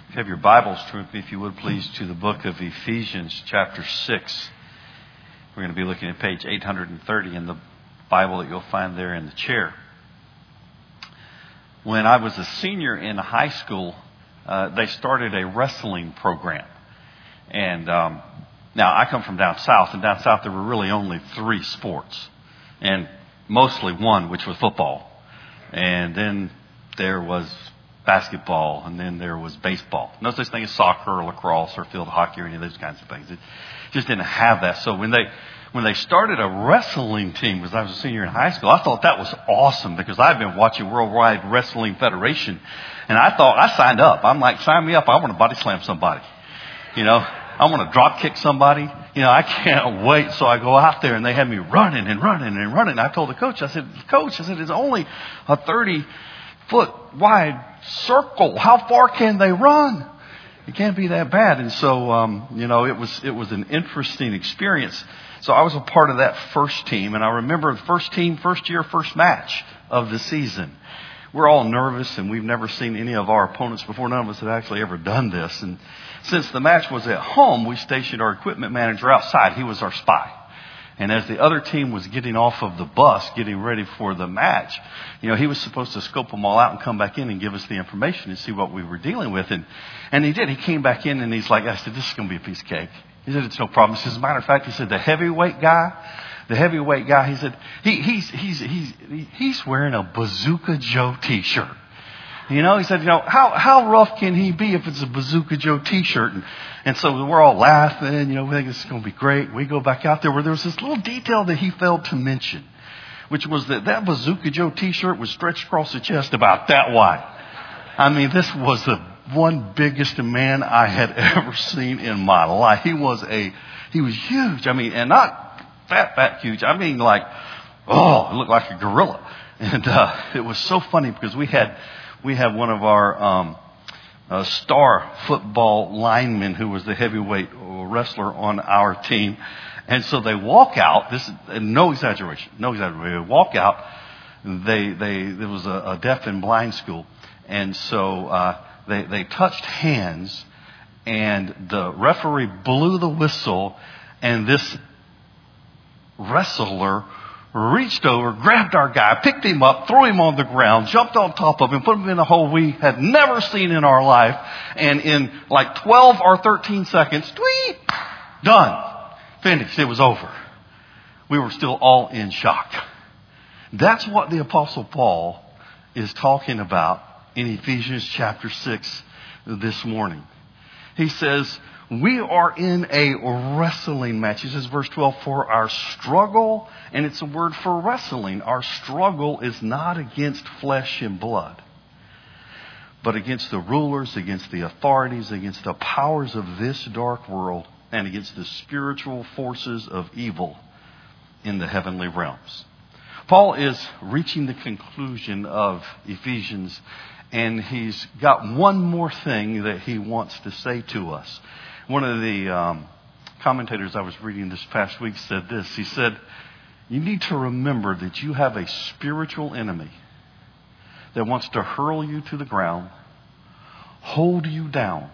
If you have your Bibles, turn with me, if you would please, to the book of Ephesians, chapter 6. We're going to be looking at page 830 in the Bible that you'll find there in the chair. When I was a senior in high school, they started a wrestling program. And now I come from down south, and down south there were really only 3 sports. And mostly one, which was football. And then there was basketball, and then there was baseball. No such thing as soccer or lacrosse or field hockey or any of those kinds of things. It just didn't have that. So when they started a wrestling team, because I was a senior in high school, I thought that was awesome because I've been watching Worldwide Wrestling Federation, and I signed up. I'm like, sign me up. I want to body slam somebody. I want to drop kick somebody. I can't wait. So I go out there, and they had me running and running and running. I told the coach, I said, it's only a 30-foot wide circle. How far can they run? It can't be that bad. And so, it was an interesting experience. So I was a part of that first team. And I remember the first team, first year, first match of the season. We're all nervous, and we've never seen any of our opponents before. None of us had actually ever done this. And since the match was at home, we stationed our equipment manager outside. He was our spy. And as the other team was getting off of the bus, getting ready for the match, he was supposed to scope them all out and come back in and give us the information and see what we were dealing with. And he did. He came back in, and he's like, I said, this is going to be a piece of cake. He said, it's no problem. He says, as a matter of fact, he said, the heavyweight guy, he said, he's wearing a Bazooka Joe t-shirt. He said, how rough can he be if it's a Bazooka Joe t-shirt? And so we're all laughing, we think this is going to be great. We go back out there where there was this little detail that he failed to mention, which was that Bazooka Joe t-shirt was stretched across the chest about that wide. I mean, this was the one biggest man I had ever seen in my life. He was huge. I mean, and not fat huge. I mean, it looked like a gorilla. And it was so funny because we had one of our star football linemen who was the heavyweight wrestler on our team. And so they walk out. This is no exaggeration. They walk out. There was a deaf and blind school. And so they touched hands, and the referee blew the whistle, and this wrestler reached over, grabbed our guy, picked him up, threw him on the ground, jumped on top of him, put him in a hole we had never seen in our life. And in 12 or 13 seconds, tweet, done, finished. It was over. We were still all in shock. That's what the Apostle Paul is talking about in Ephesians chapter 6 this morning. He says, we are in a wrestling match. He says, verse 12, for our struggle, and it's a word for wrestling. Our struggle is not against flesh and blood, but against the rulers, against the authorities, against the powers of this dark world, and against the spiritual forces of evil in the heavenly realms. Paul is reaching the conclusion of Ephesians, and he's got one more thing that he wants to say to us. One of the commentators I was reading this past week said this. He said, you need to remember that you have a spiritual enemy that wants to hurl you to the ground, hold you down,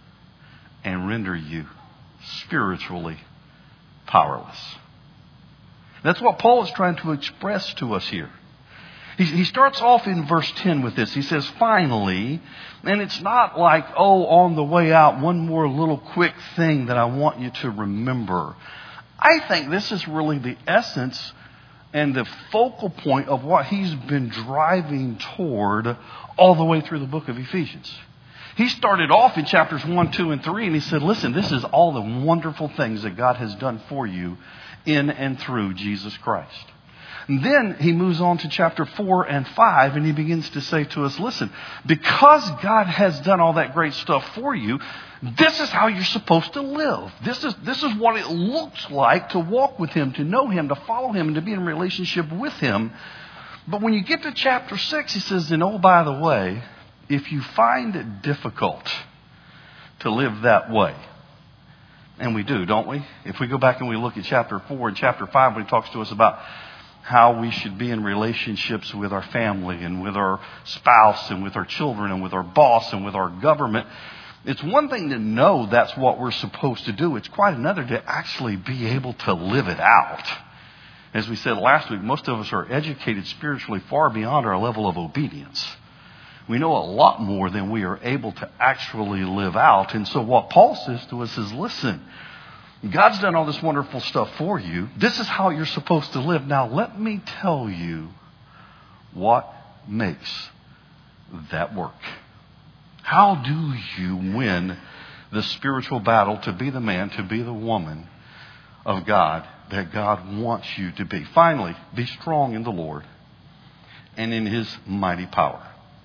and render you spiritually powerless. That's what Paul is trying to express to us here. He starts off in verse 10 with this. He says, finally, and it's not like, on the way out, one more little quick thing that I want you to remember. I think this is really the essence and the focal point of what he's been driving toward all the way through the book of Ephesians. He started off in chapters 1, 2, and 3, and he said, listen, this is all the wonderful things that God has done for you in and through Jesus Christ. And then he moves on to chapter 4 and 5, and he begins to say to us, listen, because God has done all that great stuff for you, this is how you're supposed to live. This is what it looks like to walk with him, to know him, to follow him, and to be in a relationship with him. But when you get to chapter 6, he says, and by the way, if you find it difficult to live that way, and we do, don't we? If we go back and we look at chapter 4 and chapter 5, when he talks to us about how we should be in relationships with our family and with our spouse and with our children and with our boss and with our government. It's one thing to know that's what we're supposed to do. It's quite another to actually be able to live it out. As we said last week, most of us are educated spiritually far beyond our level of obedience. We know a lot more than we are able to actually live out. And so what Paul says to us is, listen, God's done all this wonderful stuff for you. This is how you're supposed to live. Now let me tell you what makes that work. How do you win the spiritual battle to be the man, to be the woman of God that God wants you to be? Finally, be strong in the Lord and in His mighty power.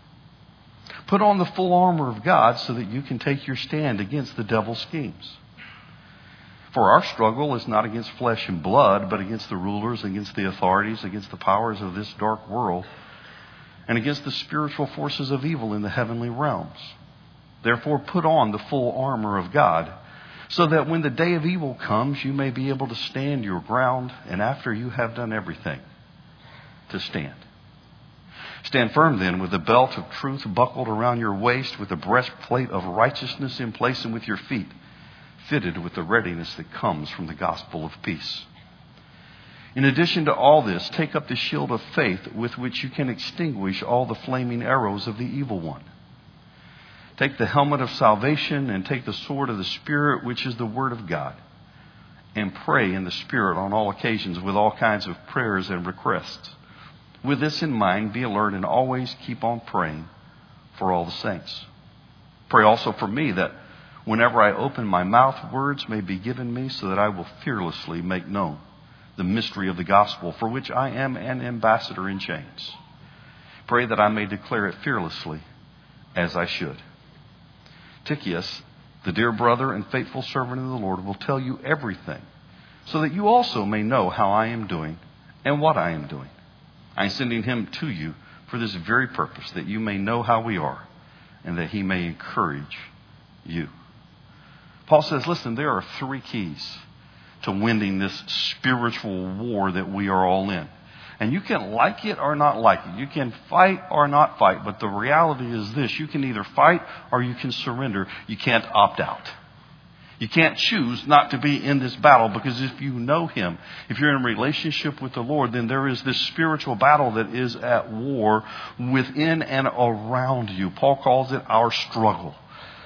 Put on the full armor of God so that you can take your stand against the devil's schemes. For our struggle is not against flesh and blood, but against the rulers, against the authorities, against the powers of this dark world, and against the spiritual forces of evil in the heavenly realms. Therefore, put on the full armor of God, so that when the day of evil comes, you may be able to stand your ground, and after you have done everything, to stand. Stand firm then, with the belt of truth buckled around your waist, with the breastplate of righteousness in place, and with your feet fitted with the readiness that comes from the gospel of peace. In addition to all this, take up the shield of faith with which you can extinguish all the flaming arrows of the evil one. Take the helmet of salvation and take the sword of the Spirit, which is the Word of God, and pray in the Spirit on all occasions with all kinds of prayers and requests. With this in mind, be alert and always keep on praying for all the saints. Pray also for me that whenever I open my mouth, words may be given me so that I will fearlessly make known the mystery of the gospel, for which I am an ambassador in chains. Pray that I may declare it fearlessly as I should. Tychicus, the dear brother and faithful servant of the Lord, will tell you everything, so that you also may know how I am doing and what I am doing. I am sending him to you for this very purpose, that you may know how we are and that he may encourage you. Paul says, listen, there are 3 keys to winning this spiritual war that we are all in. And you can like it or not like it. You can fight or not fight. But the reality is this. You can either fight or you can surrender. You can't opt out. You can't choose not to be in this battle, because if you know Him, if you're in a relationship with the Lord, then there is this spiritual battle that is at war within and around you. Paul calls it our struggle.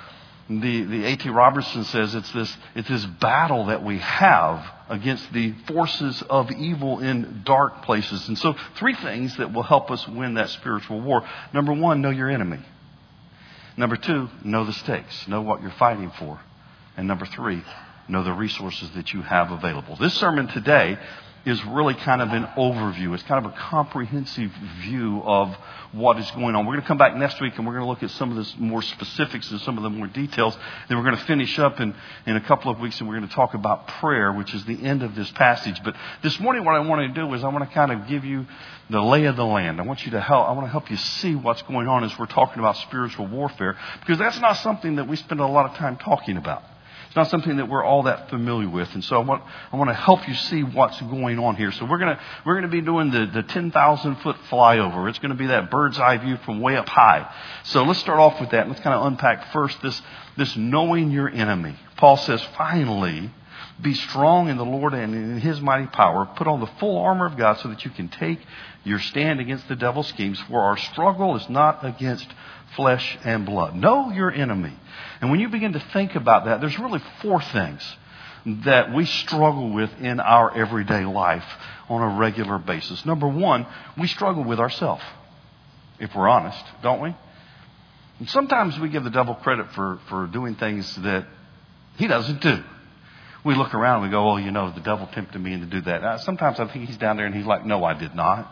The A.T. Robertson says it's this battle that we have against the forces of evil in dark places. And so 3 things that will help us win that spiritual war. Number 1, know your enemy. Number 2, know the stakes. Know what you're fighting for. And number 3, know the resources that you have available. This sermon today is really kind of an overview. It's kind of a comprehensive view of what is going on. We're going to come back next week and we're going to look at some of the more specifics and some of the more details. Then we're going to finish up in a couple of weeks and we're going to talk about prayer, which is the end of this passage. But this morning what I want to do is I want to kind of give you the lay of the land. I want to help you see what's going on as we're talking about spiritual warfare, because that's not something that we spend a lot of time talking about. It's not something that we're all that familiar with. And so I want to help you see what's going on here. So we're going to be doing the 10,000-foot flyover. It's going to be that bird's eye view from way up high. So let's start off with that. Let's kind of unpack first this knowing your enemy. Paul says, finally, be strong in the Lord and in His mighty power. Put on the full armor of God so that you can take your stand against the devil's schemes. For our struggle is not against flesh and blood. Know your enemy. And when you begin to think about that, there's really 4 things that we struggle with in our everyday life on a regular basis. Number 1, we struggle with ourselves, if we're honest, don't we? And sometimes we give the devil credit for doing things that he doesn't do. We look around and we go, oh, the devil tempted me to do that. Sometimes I think he's down there and he's like, no, I did not.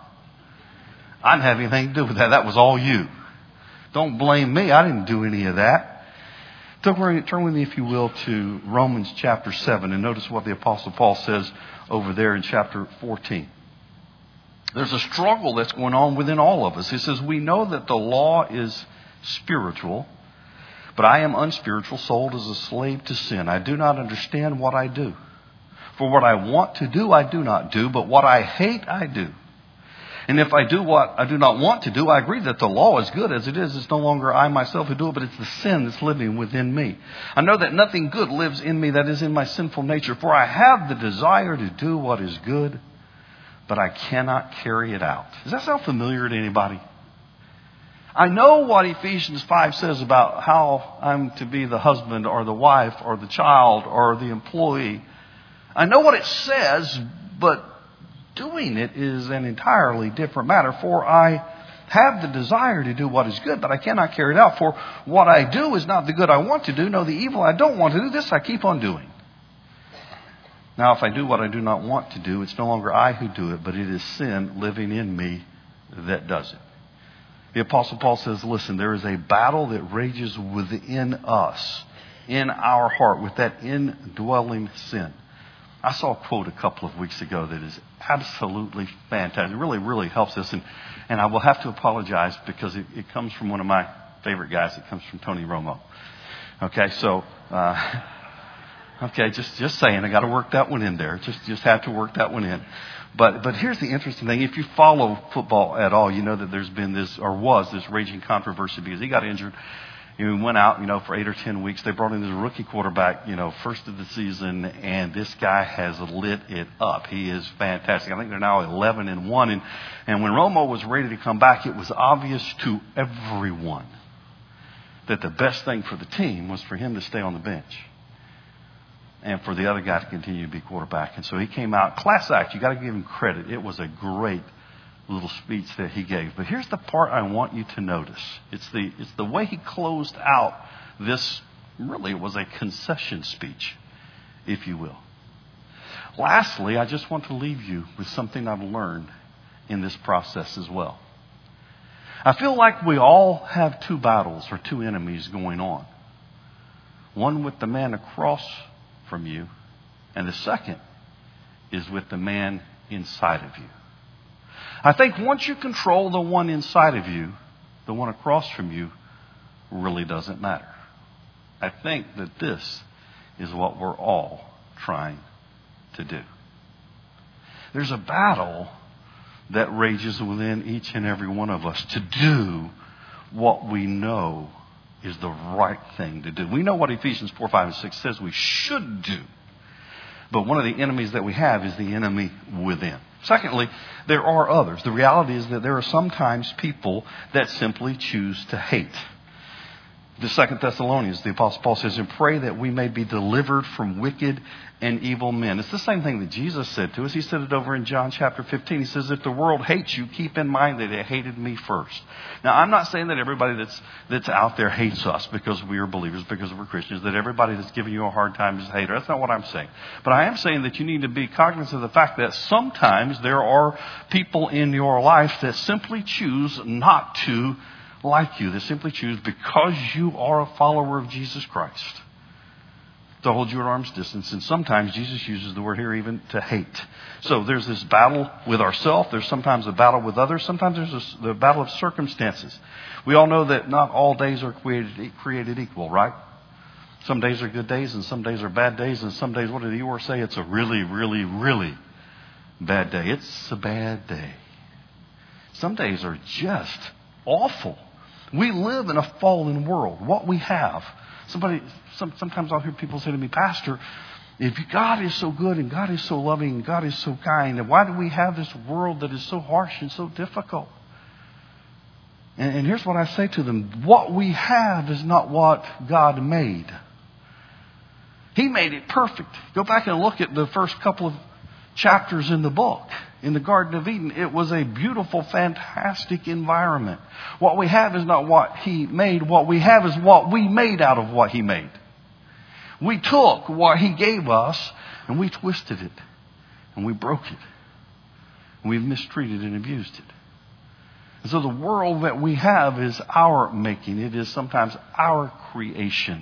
I didn't have anything to do with that. That was all you. Don't blame me. I didn't do any of that. Turn with me, if you will, to Romans chapter 7 and notice what the Apostle Paul says over there in chapter 14. There's a struggle that's going on within all of us. He says, we know that the law is spiritual, but I am unspiritual, sold as a slave to sin. I do not understand what I do. For what I want to do, I do not do, but what I hate, I do. And if I do what I do not want to do, I agree that the law is good as it is. It's no longer I myself who do it, but it's the sin that's living within me. I know that nothing good lives in me, that is in my sinful nature. For I have the desire to do what is good, but I cannot carry it out. Does that sound familiar to anybody? I know what Ephesians 5 says about how I'm to be the husband or the wife or the child or the employee. I know what it says, but doing it is an entirely different matter. For I have the desire to do what is good, but I cannot carry it out. For what I do is not the good I want to do. No, the evil I don't want to do, this I keep on doing. Now, if I do what I do not want to do, it's no longer I who do it, but it is sin living in me that does it. The Apostle Paul says, listen, there is a battle that rages within us, in our heart, with that indwelling sin. I saw a quote a couple of weeks ago that is absolutely fantastic. It really, really helps us. And I will have to apologize because it comes from one of my favorite guys. It comes from Tony Romo. Okay, so, just saying. I got to work that one in there. Just have to work that one in. But here's the interesting thing. If you follow football at all, you know that there's been this, or was this raging controversy because he got injured. He went out, for 8 or 10 weeks. They brought in this rookie quarterback, first of the season, and this guy has lit it up. He is fantastic. I think they're now 11-1. And when Romo was ready to come back, it was obvious to everyone that the best thing for the team was for him to stay on the bench and for the other guy to continue to be quarterback. And so he came out, class act. You got to give him credit. It was a great little speech that he gave. But here's the part I want you to notice. It's the way he closed out this. Really, it was a concession speech, if you will. Lastly, I just want to leave you with something I've learned in this process as well. I feel like we all have two battles or two enemies going on. One with the man across from you, and the second is with the man inside of you. I think once you control the one inside of you, the one across from you really doesn't matter. I think that this is what we're all trying to do. There's a battle that rages within each and every one of us to do what we know is the right thing to do. We know what Ephesians 4, 5, and 6 says we should do. But one of the enemies that we have is the enemy within. Secondly, there are others. The reality is that there are sometimes people that simply choose to hate. The 2 Thessalonians, the Apostle Paul says, and pray that we may be delivered from wicked and evil men. It's the same thing that Jesus said to us. He said it over in John chapter 15. He says, if the world hates you, keep in mind that it hated me first. Now, I'm not saying that everybody that's out there hates us because we are believers, because we're Christians, that everybody that's giving you a hard time is a hater. That's not what I'm saying. But I am saying that you need to be cognizant of the fact that sometimes there are people in your life that simply choose not to like you, that simply choose, because you are a follower of Jesus Christ, to hold you at arm's distance. And sometimes Jesus uses the word here even to hate. So there's this battle with ourselves. There's sometimes a battle with others. Sometimes there's the battle of circumstances. We all know that not all days are created equal, right? Some days are good days and some days are bad days. And some days, what did Eeyore say? It's a really, really, really bad day. It's a bad day. Some days are just awful. We live in a fallen world. What we have. Sometimes I'll hear people say to me, Pastor, if God is so good and God is so loving and God is so kind, then why do we have this world that is so harsh and so difficult? And here's what I say to them. What we have is not what God made. He made it perfect. Go back and look at the first couple of chapters in the book. In the Garden of Eden, it was a beautiful, fantastic environment. What we have is not what He made. What we have is what we made out of what He made. We took what He gave us and we twisted it and we broke it. And we've mistreated and abused it. And so the world that we have is our making. It is sometimes our creation,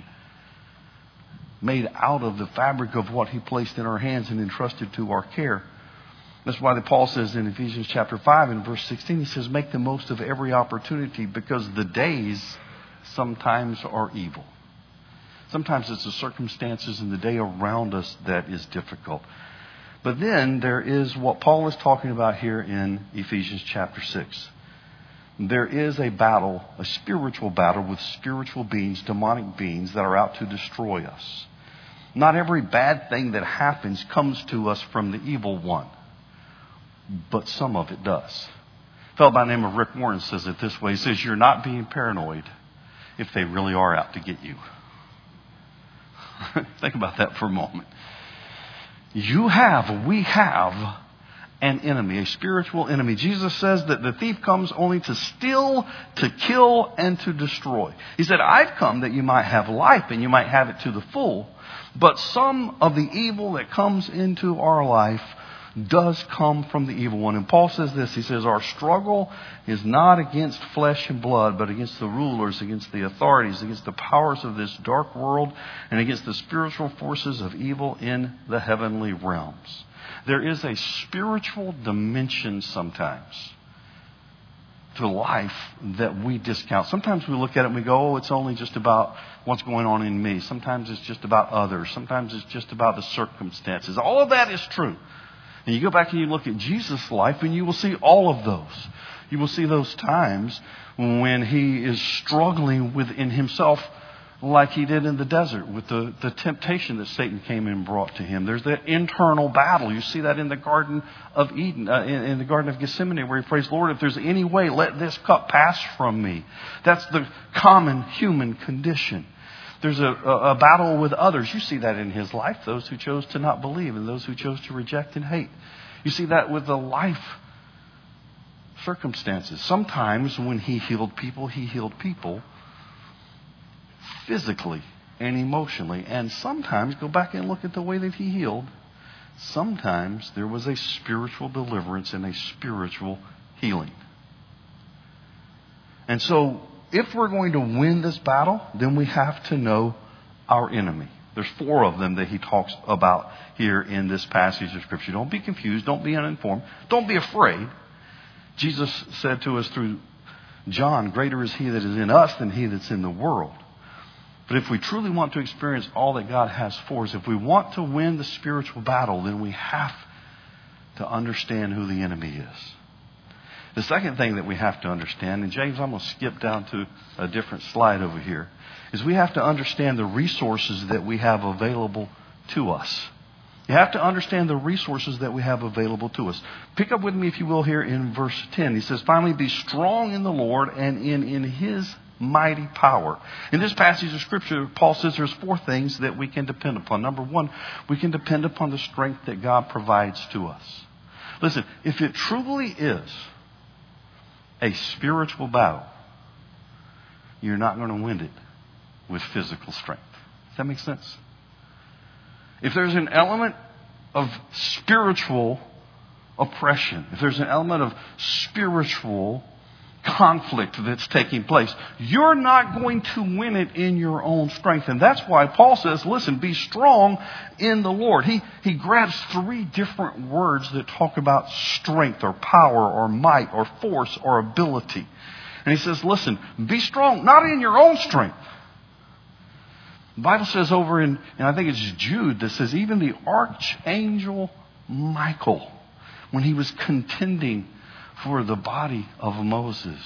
made out of the fabric of what He placed in our hands and entrusted to our care. That's why Paul says in Ephesians chapter 5 and verse 16, he says, make the most of every opportunity because the days sometimes are evil. Sometimes it's the circumstances in the day around us that is difficult. But then there is what Paul is talking about here in Ephesians chapter 6. There is a battle, a spiritual battle with spiritual beings, demonic beings that are out to destroy us. Not every bad thing that happens comes to us from the evil one, but some of it does. A fellow by the name of Rick Warren says it this way. He says, you're not being paranoid if they really are out to get you. Think about that for a moment. We have an enemy, a spiritual enemy. Jesus says that the thief comes only to steal, to kill, and to destroy. He said, I've come that you might have life and you might have it to the full. But some of the evil that comes into our life does come from the evil one. And Paul says this, he says, our struggle is not against flesh and blood, but against the rulers, against the authorities, against the powers of this dark world, and against the spiritual forces of evil in the heavenly realms. There is a spiritual dimension sometimes to life that we discount. Sometimes we look at it and we go, oh, it's only just about what's going on in me. Sometimes it's just about others. Sometimes it's just about the circumstances. All of that is true. And you go back and you look at Jesus' life and you will see all of those. You will see those times when he is struggling within himself like he did in the desert with the temptation that Satan came and brought to him. There's that internal battle. You see that in the Garden of Eden, in the Garden of Gethsemane, where he prays, Lord, if there's any way, let this cup pass from me. That's the common human condition. There's a battle with others. You see that in his life, those who chose to not believe and those who chose to reject and hate. You see that with the life circumstances. Sometimes when he healed people physically and emotionally. And sometimes, go back and look at the way that he healed, sometimes there was a spiritual deliverance and a spiritual healing. And so, if we're going to win this battle, then we have to know our enemy. There's 4 of them that he talks about here in this passage of Scripture. Don't be confused. Don't be uninformed. Don't be afraid. Jesus said to us through John, greater is he that is in us than he that's in the world. But if we truly want to experience all that God has for us, if we want to win the spiritual battle, then we have to understand who the enemy is. The second thing that we have to understand, and James, I'm going to skip down to a different slide over here, is we have to understand the resources that we have available to us. You have to understand the resources that we have available to us. Pick up with me, if you will, here in verse 10. He says, finally, be strong in the Lord and in his mighty power. In this passage of Scripture, Paul says there's 4 things that we can depend upon. Number 1, we can depend upon the strength that God provides to us. Listen, if it truly is a spiritual battle, you're not going to win it with physical strength. Does that make sense? If there's an element of spiritual oppression, if there's an element of spiritual conflict that's taking place, you're not going to win it in your own strength. And that's why Paul says, listen, be strong in the Lord. He grabs 3 different words that talk about strength or power or might or force or ability. And he says, listen, be strong, not in your own strength. The Bible says over in, and I think it's Jude, that says even the archangel Michael, when he was contending for the body of Moses,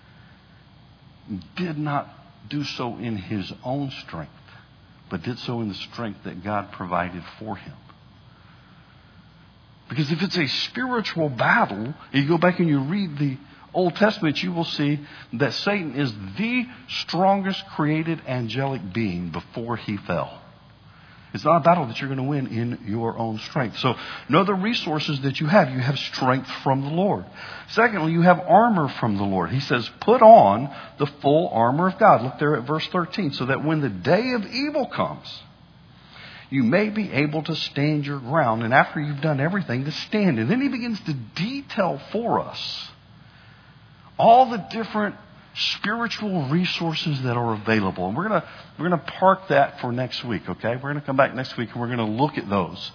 did not do so in his own strength, but did so in the strength that God provided for him. Because if it's a spiritual battle, and you go back and you read the Old Testament, you will see that Satan is the strongest created angelic being before he fell. It's not a battle that you're going to win in your own strength. So know the resources that you have. You have strength from the Lord. Secondly, you have armor from the Lord. He says, put on the full armor of God. Look there at verse 13. So that when the day of evil comes, you may be able to stand your ground. And after you've done everything, to stand. And then he begins to detail for us all the different spiritual resources that are available. And we're going to park that for next week, okay? We're going to come back next week and we're going to look at those.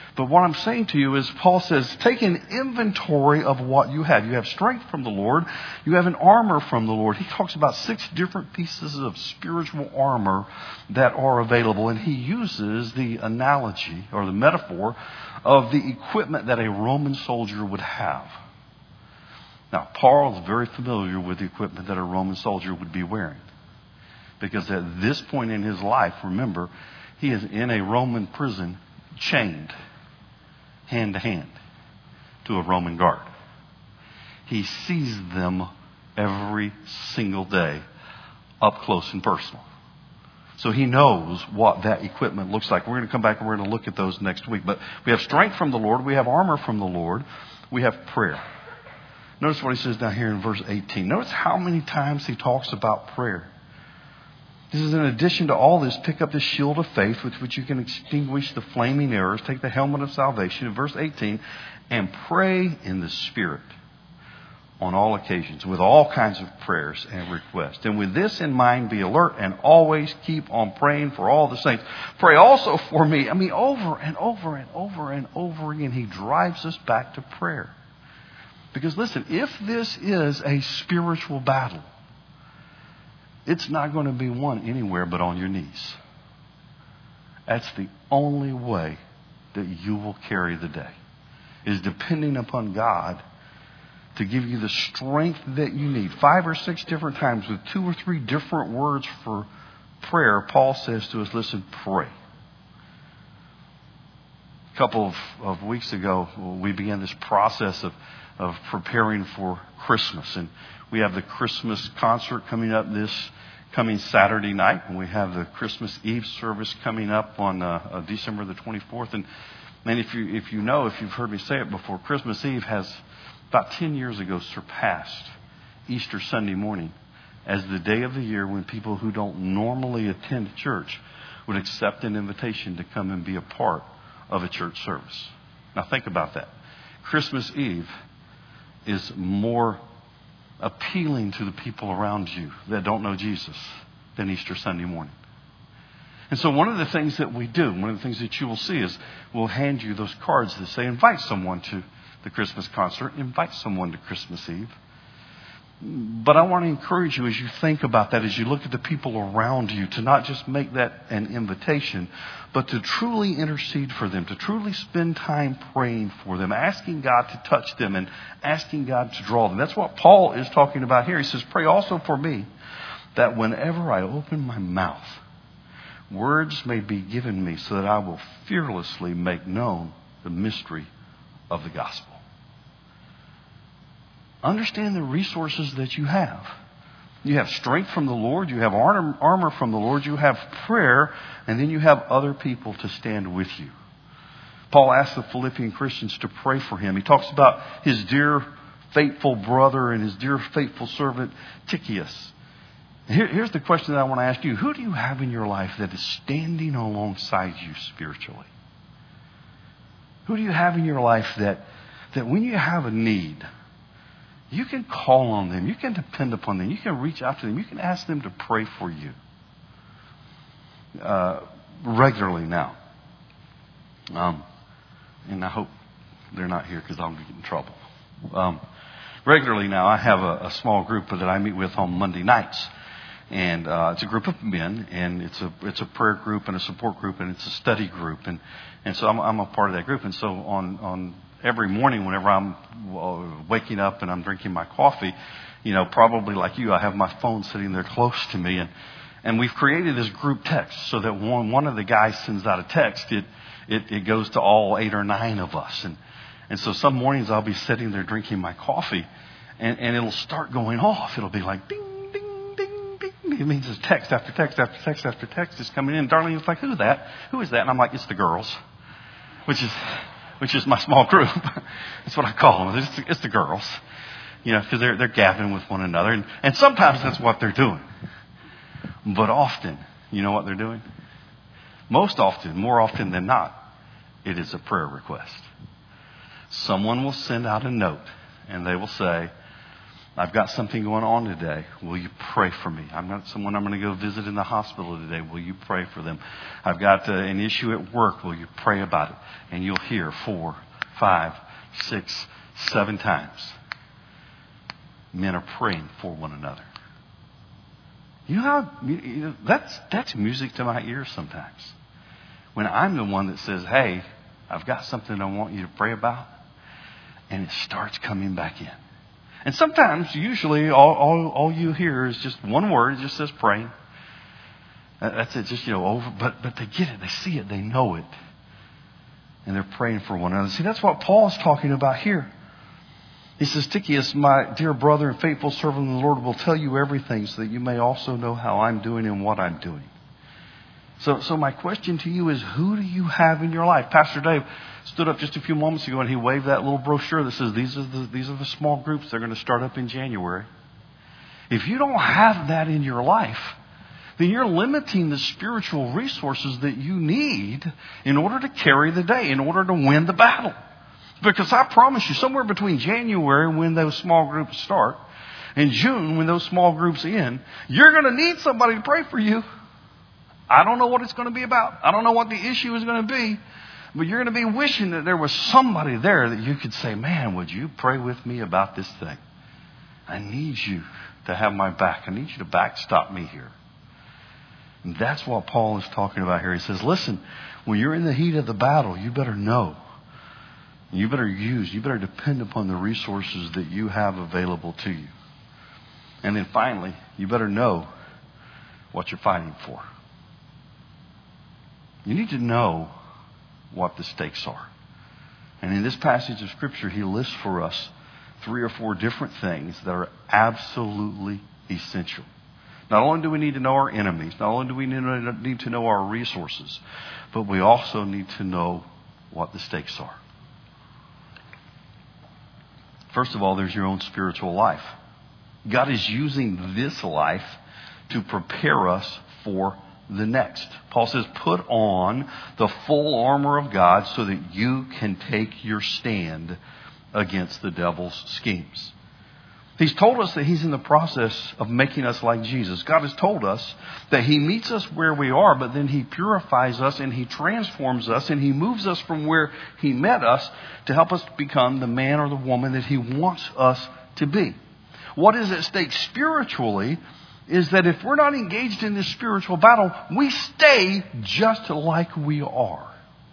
But what I'm saying to you is Paul says, take an inventory of what you have. You have strength from the Lord. You have an armor from the Lord. He talks about 6 different pieces of spiritual armor that are available. And he uses the analogy or the metaphor of the equipment that a Roman soldier would have. Now, Paul is very familiar with the equipment that a Roman soldier would be wearing. Because at this point in his life, remember, he is in a Roman prison, chained hand to hand to a Roman guard. He sees them every single day up close and personal. So he knows what that equipment looks like. We're going to come back and we're going to look at those next week. But we have strength from the Lord. We have armor from the Lord. We have prayer. Notice what he says down here in verse 18. Notice how many times he talks about prayer. This is in addition to all this, pick up the shield of faith with which you can extinguish the flaming arrows. Take the helmet of salvation in verse 18 and pray in the Spirit on all occasions with all kinds of prayers and requests. And with this in mind, be alert and always keep on praying for all the saints. Pray also for me. I mean, over and over and over and over again, he drives us back to prayer. Because listen, if this is a spiritual battle, it's not going to be won anywhere but on your knees. That's the only way that you will carry the day, is depending upon God to give you the strength that you need. 5 or 6 different times with 2 or 3 different words for prayer, Paul says to us, listen, pray. A couple of weeks ago, we began this process of preparing for Christmas. And we have the Christmas concert coming up this coming Saturday night. And we have the Christmas Eve service coming up on December the 24th. And if you've heard me say it before, Christmas Eve has about 10 years ago surpassed Easter Sunday morning as the day of the year when people who don't normally attend church would accept an invitation to come and be a part of a church service. Now think about that. Christmas Eve is more appealing to the people around you that don't know Jesus than Easter Sunday morning. And so one of the things that we do, one of the things that you will see is we'll hand you those cards that say invite someone to the Christmas concert, invite someone to Christmas Eve. But I want to encourage you as you think about that, as you look at the people around you, to not just make that an invitation, but to truly intercede for them, to truly spend time praying for them, asking God to touch them and asking God to draw them. That's what Paul is talking about here. He says, pray also for me that whenever I open my mouth, words may be given me so that I will fearlessly make known the mystery of the gospel. Understand the resources that you have. You have strength from the Lord. You have armor from the Lord. You have prayer. And then you have other people to stand with you. Paul asked the Philippian Christians to pray for him. He talks about his dear faithful brother and his dear faithful servant Tychicus. Here's the question that I want to ask you. Who do you have in your life that is standing alongside you spiritually? Who do you have in your life that when you have a need, you can call on them. You can depend upon them. You can reach out to them. You can ask them to pray for you regularly now. And I hope they're not here because I'll get in trouble. Regularly now, I have a small group that I meet with on Monday nights. And it's a group of men, and it's a prayer group and a support group, and it's a study group. And so I'm a part of that group. And so on every morning, whenever I'm waking up and I'm drinking my coffee, probably like you, I have my phone sitting there close to me. And we've created this group text so that one of the guys sends out a text. It goes to all 8 or 9 of us. And so some mornings I'll be sitting there drinking my coffee, and it'll start going off. It'll be like, ding, ding, ding, ding. It means it's text after text after text after text is coming in. Darlene's like, who is that? Who is that? And I'm like, it's the girls, which is my small group. That's what I call them. It's the girls, because they're gabbing with one another. And sometimes that's what they're doing. But often, you know what they're doing? Most often, more often than not, it is a prayer request. Someone will send out a note and they will say, I've got something going on today. Will you pray for me? I'm not someone I'm going to go visit in the hospital today. Will you pray for them? I've got an issue at work. Will you pray about it? And you'll hear 4, 5, 6, 7 times. Men are praying for one another. You know how that's music to my ears sometimes. When I'm the one that says, hey, I've got something I want you to pray about. And it starts coming back in. And sometimes, usually, all you hear is just one word. It just says praying. That's it, just, over. But they get it. They see it. They know it. And they're praying for one another. See, that's what Paul's talking about here. He says, Tychicus, my dear brother and faithful servant of the Lord, will tell you everything so that you may also know how I'm doing and what I'm doing. So my question to you is, who do you have in your life? Pastor Dave stood up just a few moments ago and he waved that little brochure that says these are the small groups they're going to start up in January. If you don't have that in your life, then you're limiting the spiritual resources that you need in order to carry the day, in order to win the battle. Because I promise you, somewhere between January, when those small groups start, and June, when those small groups end, you're going to need somebody to pray for you. I don't know what it's going to be about. I don't know what the issue is going to be. But you're going to be wishing that there was somebody there that you could say, man, would you pray with me about this thing? I need you to have my back. I need you to backstop me here. And that's what Paul is talking about here. He says, listen, when you're in the heat of the battle, you better know. You better depend upon the resources that you have available to you. And then finally, you better know what you're fighting for. You need to know what the stakes are. And in this passage of Scripture, he lists for us 3 or 4 different things that are absolutely essential. Not only do we need to know our enemies, not only do we need to know our resources, but we also need to know what the stakes are. First of all, there's your own spiritual life. God is using this life to prepare us for the next. Paul says, put on the full armor of God so that you can take your stand against the devil's schemes. He's told us that he's in the process of making us like Jesus. God has told us that he meets us where we are, but then he purifies us and he transforms us and he moves us from where he met us to help us become the man or the woman that he wants us to be. What is at stake spiritually is that if we're not engaged in this spiritual battle, we stay just like we are.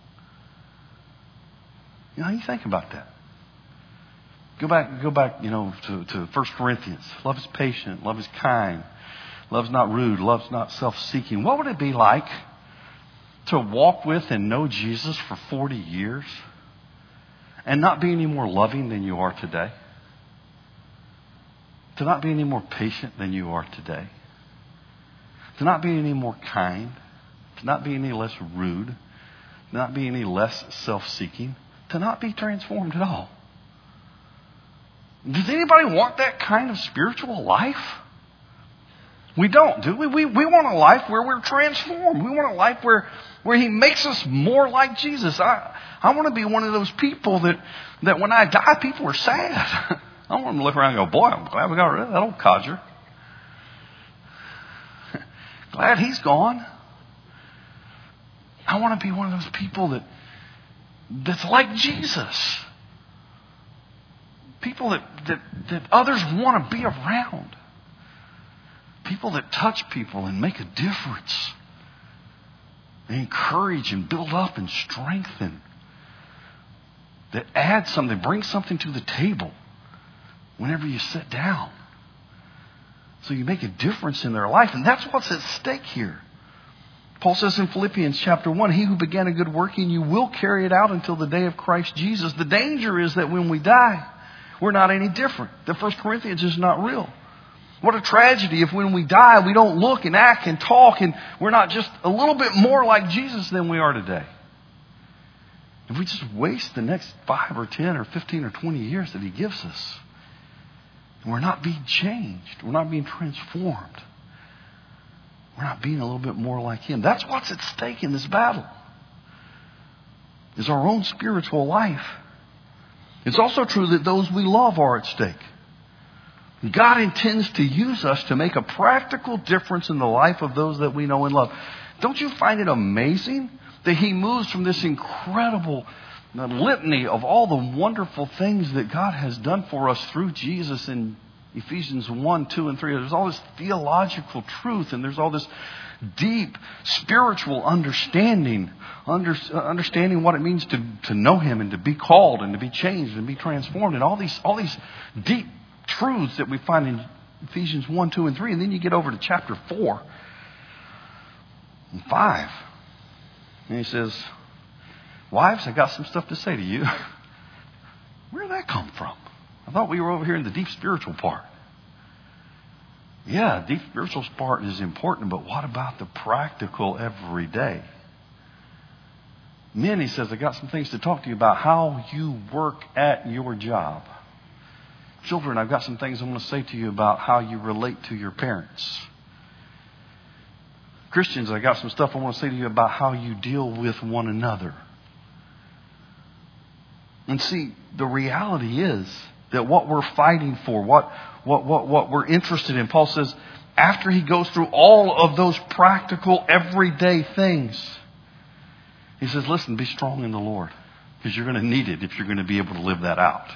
You think about that. Go back, to 1 Corinthians. Love is patient. Love is kind. Love is not rude. Love is not self-seeking. What would it be like to walk with and know Jesus for 40 years and not be any more loving than you are today? To not be any more patient than you are today? To not be any more kind? To not be any less rude? To not be any less self-seeking? To not be transformed at all? Does anybody want that kind of spiritual life? We don't, do we? We want a life where we're transformed. We want a life where he makes us more like Jesus. I want to be one of those people that when I die, people are sad. I don't want them to look around and go, boy, I'm glad we got rid of that old codger. Glad he's gone. I want to be one of those people that's like Jesus. People that others want to be around. People that touch people and make a difference. They encourage and build up and strengthen. That add something, bring something to the table whenever you sit down. So you make a difference in their life. And that's what's at stake here. Paul says in Philippians chapter 1, he who began a good work in you will carry it out until the day of Christ Jesus. The danger is that when we die, we're not any different. The 1 Corinthians is not real. What a tragedy if when we die, we don't look and act and talk and we're not just a little bit more like Jesus than we are today. If we just waste the next 5 or 10 or 15 or 20 years that he gives us, and we're not being changed, we're not being transformed, we're not being a little bit more like him. That's what's at stake in this battle, is our own spiritual life. It's also true that those we love are at stake. God intends to use us to make a practical difference in the life of those that we know and love. Don't you find it amazing that He moves from this incredible litany of all the wonderful things that God has done for us through Jesus in Ephesians 1, 2, and 3. There's all this theological truth, and there's all this deep spiritual understanding what it means to know Him and to be called and to be changed and be transformed, and all these deep truths that we find in Ephesians 1, 2, and 3. And then you get over to chapter 4 and 5. And he says, wives, I got some stuff to say to you. Where did that come from? I thought we were over here in the deep spiritual part. Yeah, deep spiritual part is important, but what about the practical everyday? Men, he says, I got some things to talk to you about how you work at your job. Children, I've got some things I want to say to you about how you relate to your parents. Christians, I got some stuff I want to say to you about how you deal with one another. And see, the reality is that what we're fighting for, what we're interested in, Paul says, after he goes through all of those practical, everyday things, he says, listen, be strong in the Lord, because you're going to need it if you're going to be able to live that out.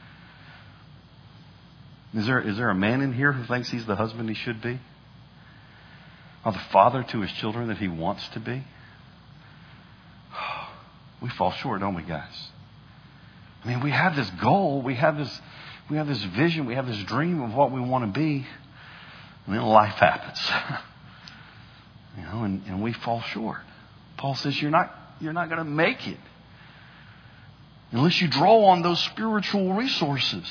Is there a man in here who thinks he's the husband he should be? Or the father to his children that he wants to be? We fall short, don't we, guys? I mean, we have this goal, we have this vision, we have this dream of what we want to be, and then life happens. And we fall short. Paul says you're not going to make it unless you draw on those spiritual resources.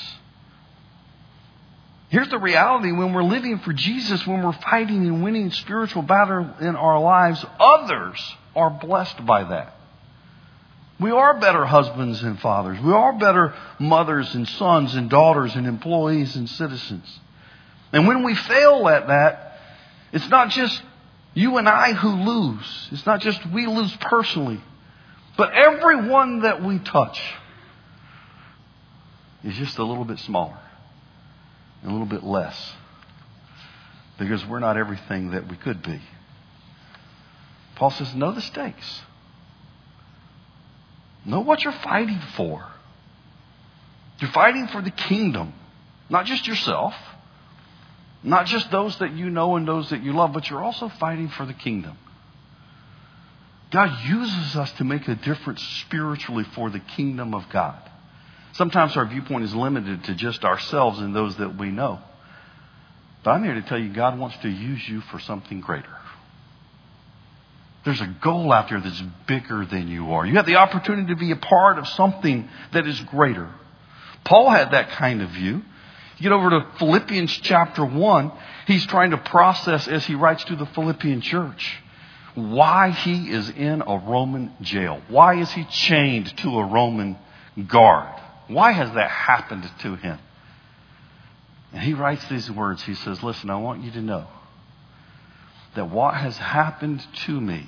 Here's the reality: when we're living for Jesus, when we're fighting and winning spiritual battle in our lives, others are blessed by that. We are better husbands and fathers. We are better mothers and sons and daughters and employees and citizens. And when we fail at that, it's not just you and I who lose. It's not just we lose personally. But everyone that we touch is just a little bit smaller. A little bit less. Because we're not everything that we could be. Paul says, know the stakes. Know what you're fighting for. You're fighting for the kingdom. Not just yourself. Not just those that you know and those that you love. But you're also fighting for the kingdom. God uses us to make a difference spiritually for the kingdom of God. Sometimes our viewpoint is limited to just ourselves and those that we know. But I'm here to tell you, God wants to use you for something greater. There's a goal out there that's bigger than you are. You have the opportunity to be a part of something that is greater. Paul had that kind of view. You get over to Philippians chapter 1. He's trying to process, as he writes to the Philippian church, why he is in a Roman jail. Why is he chained to a Roman guard? Why has that happened to him? And he writes these words. He says, listen, I want you to know that what has happened to me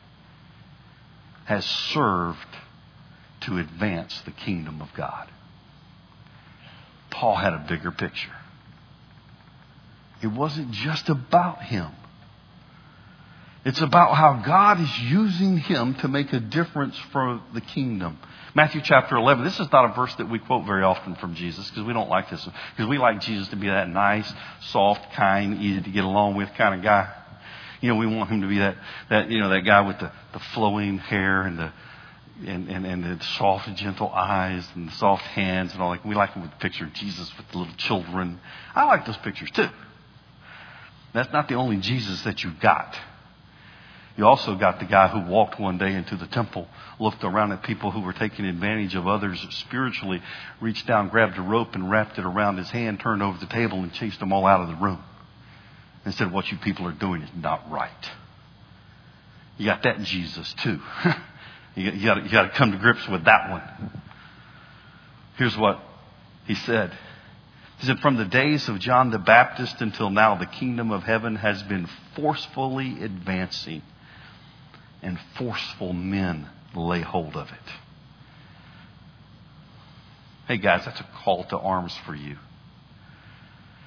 has served to advance the kingdom of God. Paul had a bigger picture. It wasn't just about him. It's about how God is using him to make a difference for the kingdom. Matthew chapter 11. This is not a verse that we quote very often from Jesus, because we don't like this. Because we like Jesus to be that nice, soft, kind, easy to get along with kind of guy. We want him to be that guy with the flowing hair and the soft, gentle eyes and the soft hands and all that. We like him with the picture of Jesus with the little children. I like those pictures too. That's not the only Jesus that you've got. You also got the guy who walked one day into the temple, looked around at people who were taking advantage of others spiritually, reached down, grabbed a rope and wrapped it around his hand, turned over the table and chased them all out of the room. And said, what you people are doing is not right. You got that in Jesus too. you got to come to grips with that one. Here's what he said. He said, from the days of John the Baptist until now, the kingdom of heaven has been forcefully advancing, and forceful men lay hold of it. Hey guys, that's a call to arms for you.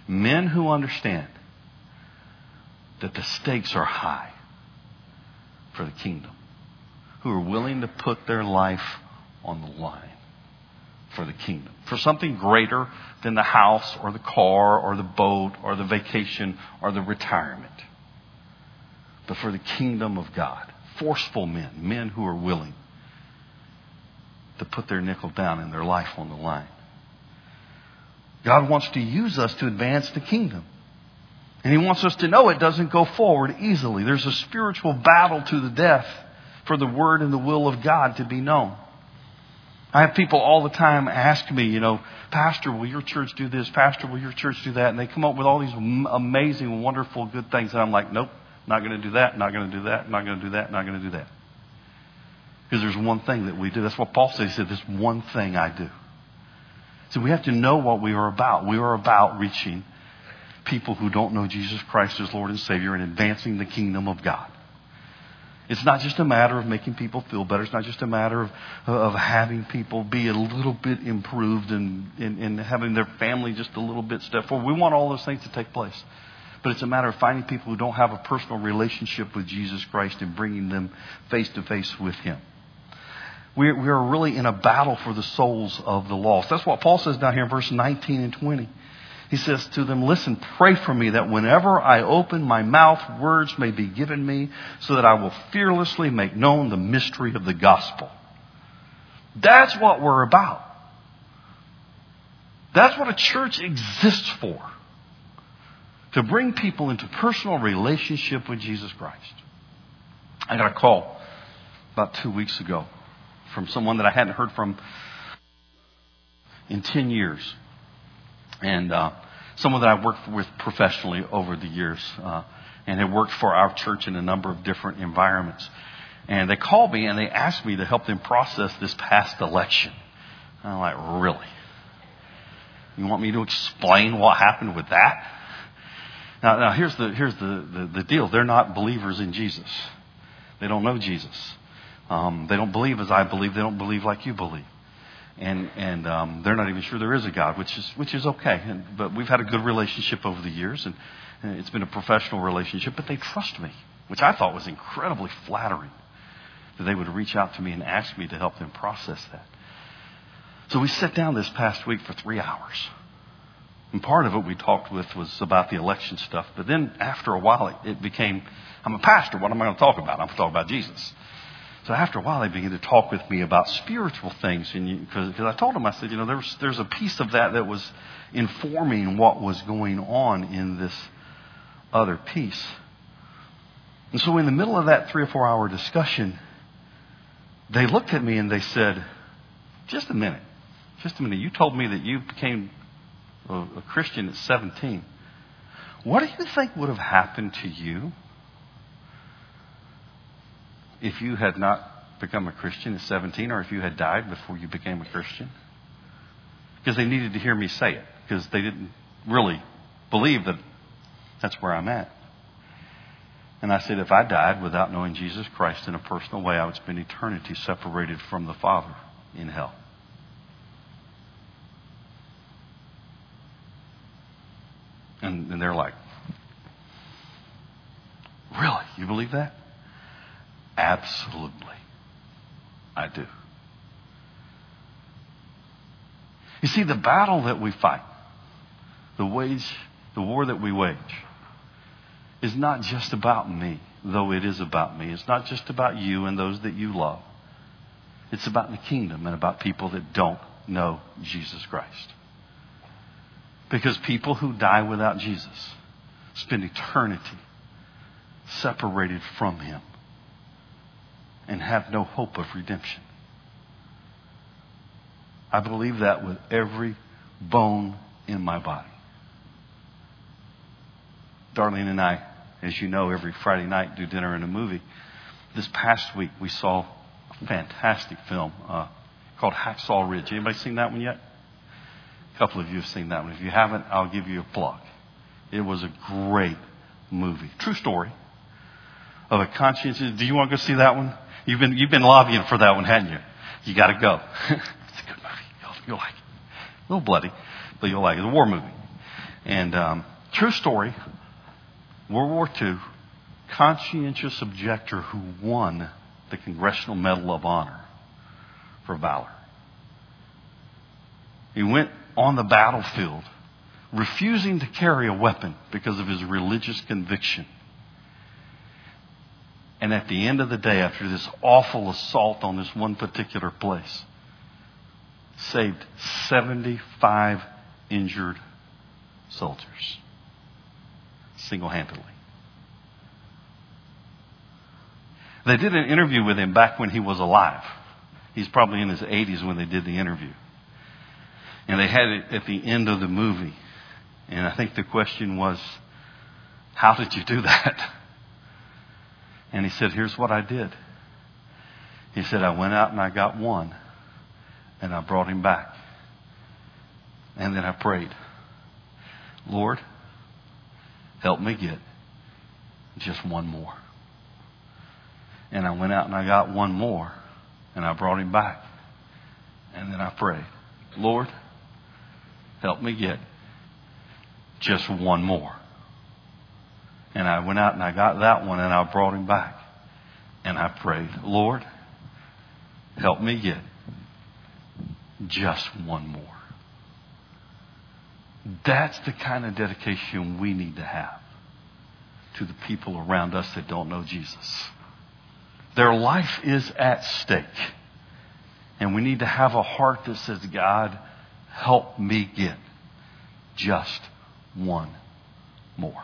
Men who understand that the stakes are high for the kingdom. Who are willing to put their life on the line for the kingdom. For something greater than the house or the car or the boat or the vacation or the retirement. But for the kingdom of God. Forceful men. Men who are willing to put their nickel down and their life on the line. God wants to use us to advance the kingdom. And He wants us to know it doesn't go forward easily. There's a spiritual battle to the death for the word and the will of God to be known. I have people all the time ask me, Pastor, will your church do this? Pastor, will your church do that? And they come up with all these amazing, wonderful, good things. And I'm like, nope, not going to do that, not going to do that, not going to do that, not going to do that. Because there's one thing that we do. That's what Paul said. He said, this one thing I do. So we have to know what we are about. We are about reaching people who don't know Jesus Christ as Lord and Savior and advancing the kingdom of God. It's not just a matter of making people feel better. It's not just a matter of having people be a little bit improved and having their family just a little bit step forward. We want all those things to take place. But it's a matter of finding people who don't have a personal relationship with Jesus Christ and bringing them face to face with Him. We are really in a battle for the souls of the lost. That's what Paul says down here in verse 19 and 20. He says to them, listen, pray for me that whenever I open my mouth, words may be given me so that I will fearlessly make known the mystery of the gospel. That's what we're about. That's what a church exists for. To bring people into personal relationship with Jesus Christ. I got a call about 2 weeks ago from someone that I hadn't heard from in 10 years. And someone that I've worked with professionally over the years and had worked for our church in a number of different environments. And they called me and they asked me to help them process this past election. And I'm like, really? You want me to explain what happened with that? Now here's the deal. They're not believers in Jesus. They don't know Jesus. They don't believe as I believe. They don't believe like you believe. And they're not even sure there is a God, which is okay. But we've had a good relationship over the years, and it's been a professional relationship. But they trust me, which I thought was incredibly flattering, that they would reach out to me and ask me to help them process that. So we sat down this past week for 3 hours. And part of it we talked with was about the election stuff. But then after a while, it became, I'm a pastor. What am I going to talk about? I'm going to talk about Jesus. So after a while, they began to talk with me about spiritual things. Because I told them, I said, there's a piece of that was informing what was going on in this other piece. And so in the middle of that 3 or 4 hour discussion, they looked at me and they said, just a minute. You told me that you became a Christian at 17. What do you think would have happened to you if you had not become a Christian at 17, or if you had died before you became a Christian? Because they needed to hear me say it, because they didn't really believe that that's where I'm at. And I said, if I died without knowing Jesus Christ in a personal way, I would spend eternity separated from the Father in hell. And they're like, really? You believe that? Absolutely. I do. You see, the battle that we fight, the war that we wage, is not just about me, though it is about me. It's not just about you and those that you love. It's about the kingdom and about people that don't know Jesus Christ. Because people who die without Jesus spend eternity separated from Him and have no hope of redemption. I believe that with every bone in my body. Darlene and I, as you know, every Friday night do dinner and a movie. This past week we saw a fantastic film called Hacksaw Ridge. Anybody seen that one yet? A couple of you have seen that one. If you haven't, I'll give you a plug. It was a great movie. True story of a conscientious. Do you want to go see that one? You've been lobbying for that one, hadn't you? You got to go. It's a good movie. You'll like it. A little bloody, but you'll like it. It's a war movie. And true story, World War II, conscientious objector who won the Congressional Medal of Honor for valor. He went on the battlefield refusing to carry a weapon because of his religious conviction. And at the end of the day, after this awful assault on this one particular place, saved 75 injured soldiers single-handedly. They did an interview with him back when he was alive. He's probably in his 80s when they did the interview. And they had it at the end of the movie. And I think the question was, how did you do that? And he said, here's what I did. He said, I went out and I got one. And I brought him back. And then I prayed, Lord, help me get just one more. And I went out and I got one more. And I brought him back. And then I prayed, Lord, help me get just one more. And I went out and I got that one and I brought him back. And I prayed, Lord, help me get just one more. That's the kind of dedication we need to have to the people around us that don't know Jesus. Their life is at stake. And we need to have a heart that says, God, help me get just one more.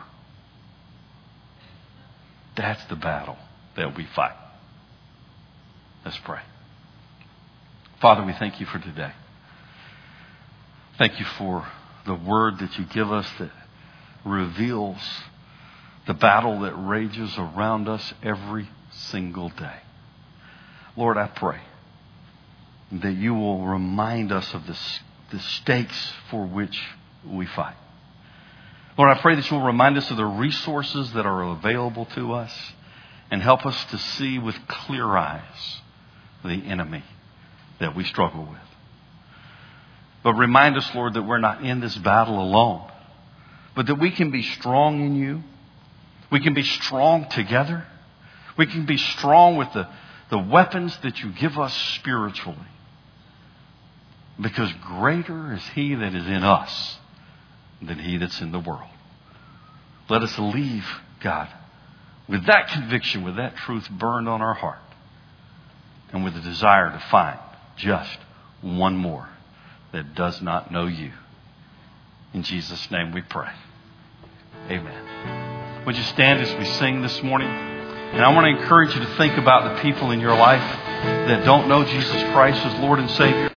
That's the battle that we fight. Let's pray. Father, we thank you for today. Thank you for the word that you give us that reveals the battle that rages around us every single day. Lord, I pray that you will remind us of the stakes for which we fight. Lord, I pray that you'll remind us of the resources that are available to us and help us to see with clear eyes the enemy that we struggle with. But remind us, Lord, that we're not in this battle alone, but that we can be strong in you. We can be strong together. We can be strong with the weapons that you give us spiritually. Because greater is he that is in us than he that's in the world. Let us leave, God, with that conviction, with that truth burned on our heart, and with a desire to find just one more that does not know you. In Jesus' name we pray. Amen. Would you stand as we sing this morning? And I want to encourage you to think about the people in your life that don't know Jesus Christ as Lord and Savior.